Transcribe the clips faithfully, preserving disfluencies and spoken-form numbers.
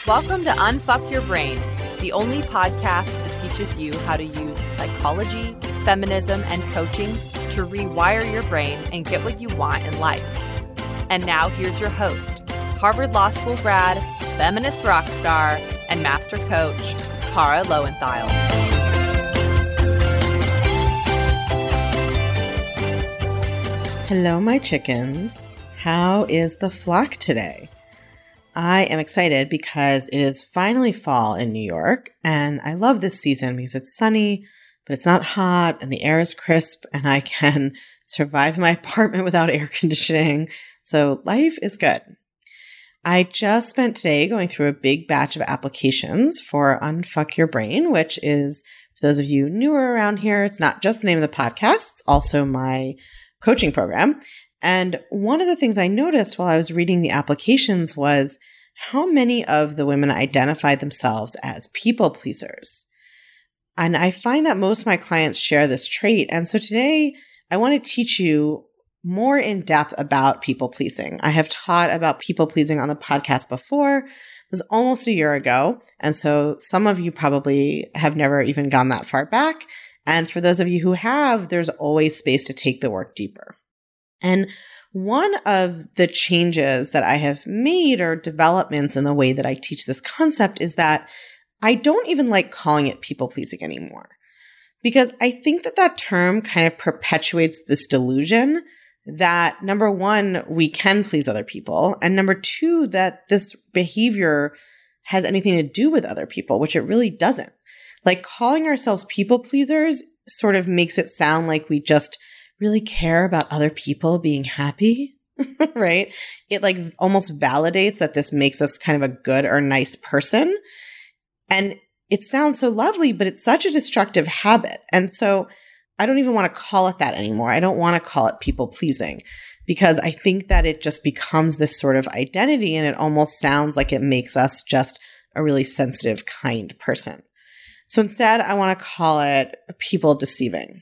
Welcome to Unfuck Your Brain, the only podcast that teaches you how to use psychology, feminism, and coaching to rewire your brain and get what you want in life. And now here's your host, Harvard Law School grad, feminist rock star, and master coach, Kara Loewentheil. Hello, my chickens. How is the flock today? I am excited because it is finally fall in New York, and I love this season because it's sunny, but it's not hot, and the air is crisp, and I can survive my apartment without air conditioning. So life is good. I just spent today going through a big batch of applications for Unfuck Your Brain, which is, for those of you newer around here, it's not just the name of the podcast, it's also my coaching program. And one of the things I noticed while I was reading the applications was how many of the women identified themselves as people pleasers. And I find that most of my clients share this trait. And so today I want to teach you more in depth about people pleasing. I have taught about people pleasing on the podcast before. It was almost a year ago. And so some of you probably have never even gone that far back. And for those of you who have, there's always space to take the work deeper. And one of the changes that I have made or developments in the way that I teach this concept is that I don't even like calling it people pleasing anymore. Because I think that that term kind of perpetuates this delusion that, number one, we can please other people, and number two, that this behavior has anything to do with other people, which it really doesn't. Like, calling ourselves people pleasers sort of makes it sound like we just really care about other people being happy, right? It like almost validates that this makes us kind of a good or nice person. And it sounds so lovely, but it's such a destructive habit. And so I don't even want to call it that anymore. I don't want to call it people pleasing because I think that it just becomes this sort of identity, and it almost sounds like it makes us just a really sensitive, kind person. So instead, I want to call it people deceiving.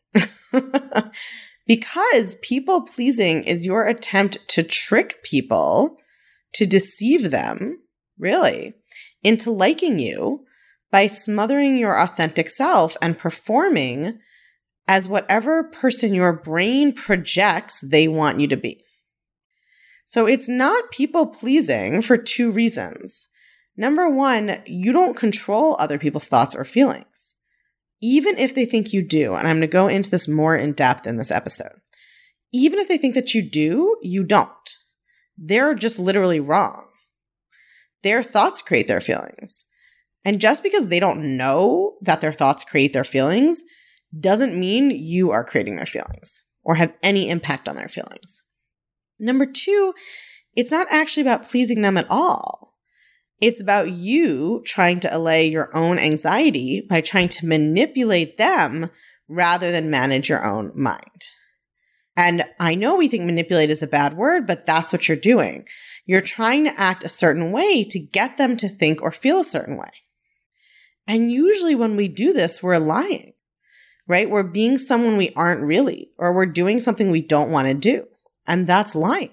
Because people pleasing is your attempt to trick people, to deceive them, really, into liking you by smothering your authentic self and performing as whatever person your brain projects they want you to be. So it's not people pleasing for two reasons. Number one, you don't control other people's thoughts or feelings. Even if they think you do, and I'm going to go into this more in depth in this episode, even if they think that you do, you don't. They're just literally wrong. Their thoughts create their feelings. And just because they don't know that their thoughts create their feelings doesn't mean you are creating their feelings or have any impact on their feelings. Number two, it's not actually about pleasing them at all. It's about you trying to allay your own anxiety by trying to manipulate them rather than manage your own mind. And I know we think manipulate is a bad word, but that's what you're doing. You're trying to act a certain way to get them to think or feel a certain way. And usually when we do this, we're lying, right? We're being someone we aren't really, or we're doing something we don't want to do. And that's lying.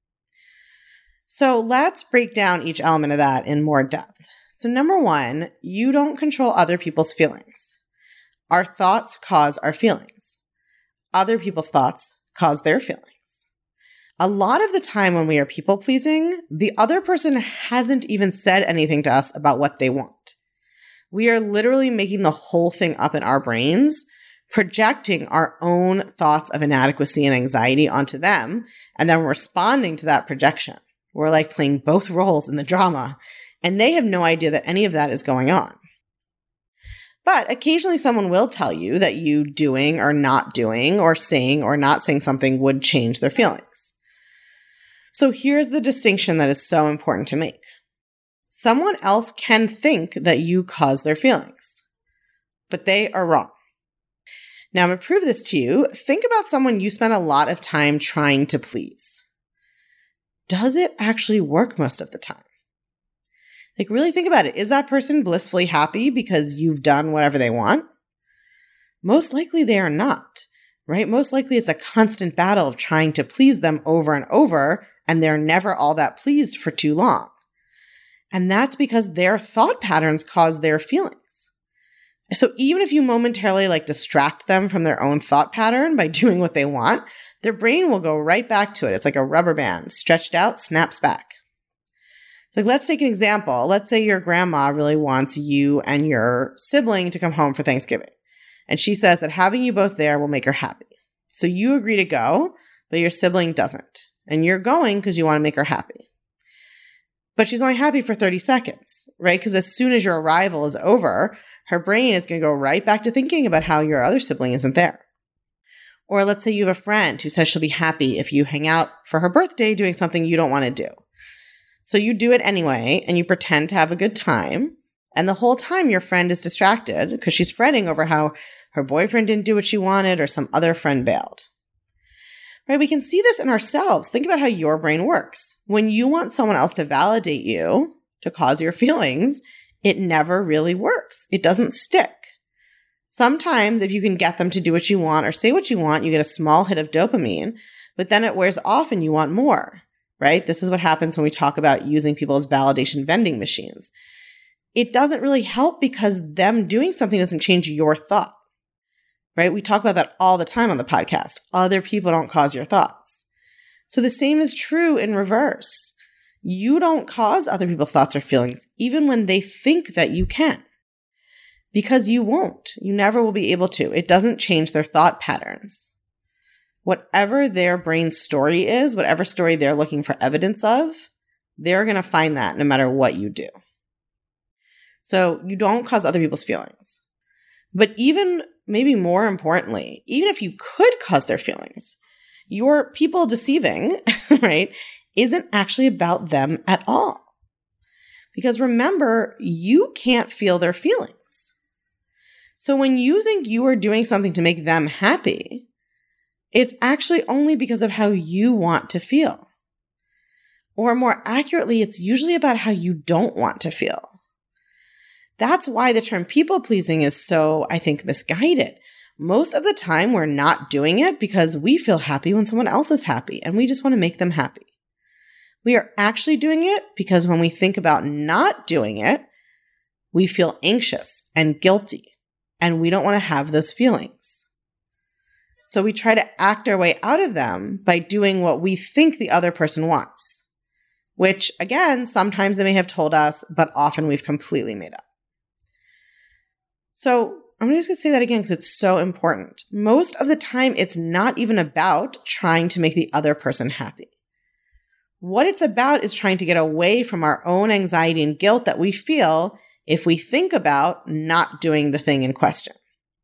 So let's break down each element of that in more depth. So number one, you don't control other people's feelings. Our thoughts cause our feelings. Other people's thoughts cause their feelings. A lot of the time when we are people pleasing, the other person hasn't even said anything to us about what they want. We are literally making the whole thing up in our brains, projecting our own thoughts of inadequacy and anxiety onto them, and then responding to that projection. We're like playing both roles in the drama, and they have no idea that any of that is going on. But occasionally someone will tell you that you doing or not doing or saying or not saying something would change their feelings. So here's the distinction that is so important to make. Someone else can think that you cause their feelings, but they are wrong. Now, I'm going to prove this to you. Think about someone you spend a lot of time trying to please. Does it actually work most of the time? Like, really think about it. Is that person blissfully happy because you've done whatever they want? Most likely they are not, right? Most likely it's a constant battle of trying to please them over and over, and they're never all that pleased for too long. And that's because their thought patterns cause their feelings. So even if you momentarily like distract them from their own thought pattern by doing what they want, their brain will go right back to it. It's like a rubber band, stretched out, snaps back. So let's take an example. Let's say your grandma really wants you and your sibling to come home for Thanksgiving. And she says that having you both there will make her happy. So you agree to go, but your sibling doesn't. And you're going because you want to make her happy. But she's only happy for thirty seconds, right? Because as soon as your arrival is over, her brain is going to go right back to thinking about how your other sibling isn't there. Or let's say you have a friend who says she'll be happy if you hang out for her birthday doing something you don't want to do. So you do it anyway, and you pretend to have a good time. And the whole time your friend is distracted because she's fretting over how her boyfriend didn't do what she wanted or some other friend bailed. Right? We can see this in ourselves. Think about how your brain works. When you want someone else to validate you, to cause your feelings, it never really works. It doesn't stick. Sometimes if you can get them to do what you want or say what you want, you get a small hit of dopamine, but then it wears off and you want more, right? This is what happens when we talk about using people as validation vending machines. It doesn't really help because them doing something doesn't change your thought, right? We talk about that all the time on the podcast. Other people don't cause your thoughts. So the same is true in reverse. You don't cause other people's thoughts or feelings, even when they think that you can. Because you won't. You never will be able to. It doesn't change their thought patterns. Whatever their brain's story is, whatever story they're looking for evidence of, they're going to find that no matter what you do. So you don't cause other people's feelings. But even, maybe more importantly, even if you could cause their feelings, your people deceiving, right, isn't actually about them at all. Because remember, you can't feel their feelings. So when you think you are doing something to make them happy, it's actually only because of how you want to feel. Or more accurately, it's usually about how you don't want to feel. That's why the term people pleasing is so, I think, misguided. Most of the time, we're not doing it because we feel happy when someone else is happy, and we just want to make them happy. We are actually doing it because when we think about not doing it, we feel anxious and guilty, and we don't want to have those feelings. So we try to act our way out of them by doing what we think the other person wants, which, again, sometimes they may have told us, but often we've completely made up. So I'm just going to say that again because it's so important. Most of the time, it's not even about trying to make the other person happy. What it's about is trying to get away from our own anxiety and guilt that we feel if we think about not doing the thing in question.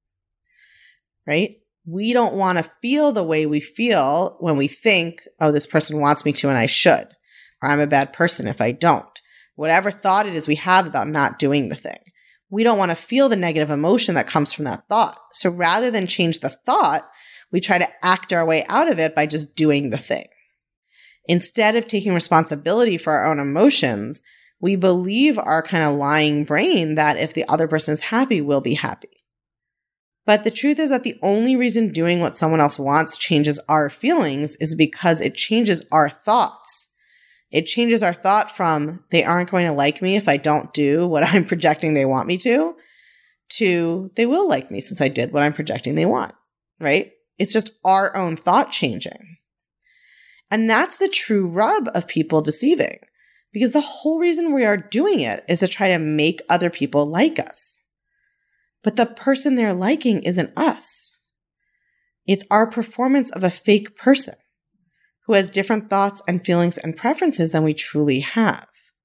Right? We don't want to feel the way we feel when we think, oh, this person wants me to and I should, or I'm a bad person if I don't. Whatever thought it is we have about not doing the thing. We don't want to feel the negative emotion that comes from that thought. So rather than change the thought, we try to act our way out of it by just doing the thing. Instead of taking responsibility for our own emotions, we believe our kind of lying brain that if the other person is happy, we'll be happy. But the truth is that the only reason doing what someone else wants changes our feelings is because it changes our thoughts. It changes our thought from, they aren't going to like me if I don't do what I'm projecting they want me to, to they will like me since I did what I'm projecting they want, right? It's just our own thought changing. And that's the true rub of people deceiving, because the whole reason we are doing it is to try to make other people like us. But the person they're liking isn't us. It's our performance of a fake person who has different thoughts and feelings and preferences than we truly have.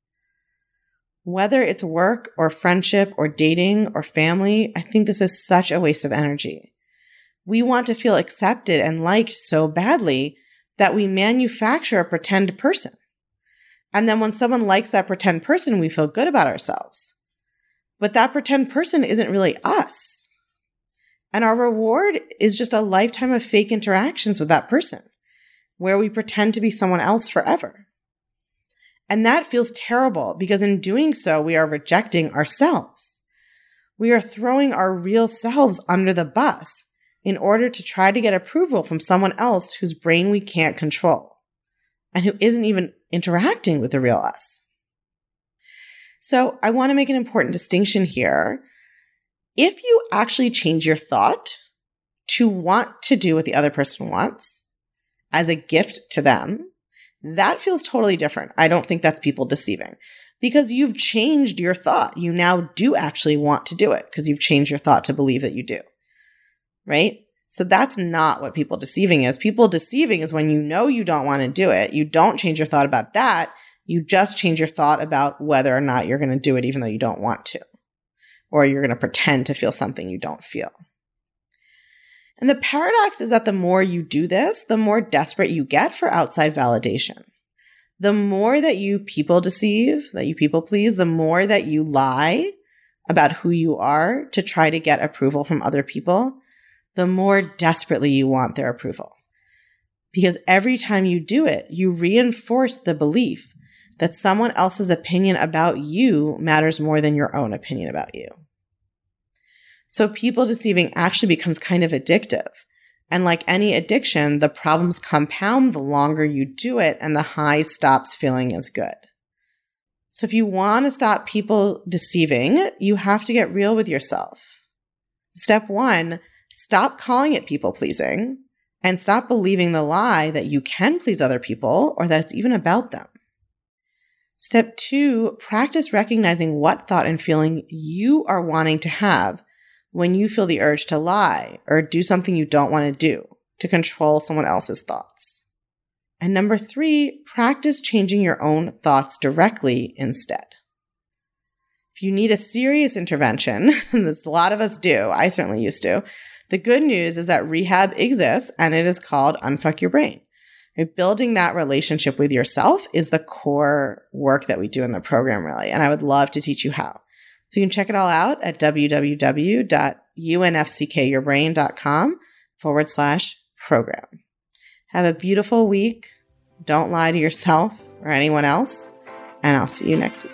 Whether it's work or friendship or dating or family, I think this is such a waste of energy. We want to feel accepted and liked so badly that we manufacture a pretend person. And then when someone likes that pretend person, we feel good about ourselves. But that pretend person isn't really us. And our reward is just a lifetime of fake interactions with that person, where we pretend to be someone else forever. And that feels terrible because in doing so, we are rejecting ourselves. We are throwing our real selves under the bus in order to try to get approval from someone else whose brain we can't control and who isn't even interacting with the real us. So I want to make an important distinction here. If you actually change your thought to want to do what the other person wants as a gift to them, that feels totally different. I don't think that's people deceiving because you've changed your thought. You now do actually want to do it because you've changed your thought to believe that you do, right? So that's not what people deceiving is. People deceiving is when you know you don't want to do it. You don't change your thought about that. You just change your thought about whether or not you're going to do it even though you don't want to, or you're going to pretend to feel something you don't feel. And the paradox is that the more you do this, the more desperate you get for outside validation. The more that you people deceive, that you people please, the more that you lie about who you are to try to get approval from other people, the more desperately you want their approval. Because every time you do it, you reinforce the belief that someone else's opinion about you matters more than your own opinion about you. So people deceiving actually becomes kind of addictive. And like any addiction, the problems compound the longer you do it and the high stops feeling as good. So if you want to stop people deceiving, you have to get real with yourself. Step one, stop calling it people pleasing and stop believing the lie that you can please other people or that it's even about them. Step two, practice recognizing what thought and feeling you are wanting to have when you feel the urge to lie or do something you don't want to do to control someone else's thoughts. And number three, practice changing your own thoughts directly instead. If you need a serious intervention, and this a lot of us do, I certainly used to, the good news is that rehab exists and it is called Unfuck Your Brain. Right? Building that relationship with yourself is the core work that we do in the program, really. And I would love to teach you how. So you can check it all out at www.unfckyourbrain.com forward slash program. Have a beautiful week. Don't lie to yourself or anyone else. And I'll see you next week.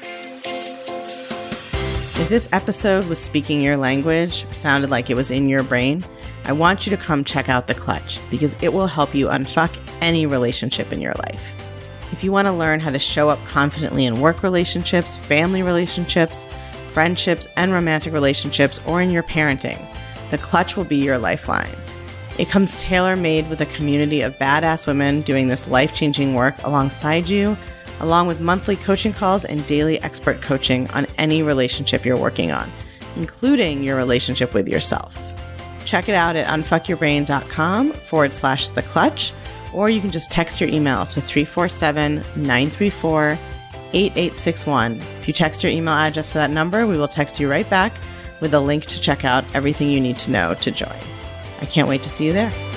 If this episode was speaking your language, or sounded like it was in your brain, I want you to come check out The Clutch because it will help you unfuck any relationship in your life. If you want to learn how to show up confidently in work relationships, family relationships, friendships, and romantic relationships, or in your parenting, The Clutch will be your lifeline. It comes tailor-made with a community of badass women doing this life-changing work alongside you, along with monthly coaching calls and daily expert coaching on any relationship you're working on, including your relationship with yourself. Check it out at unfuckyourbrain.com forward slash the clutch, or you can just text your email to three four seven, nine three four, eight eight six one. If you text your email address to that number, we will text you right back with a link to check out everything you need to know to join. I can't wait to see you there.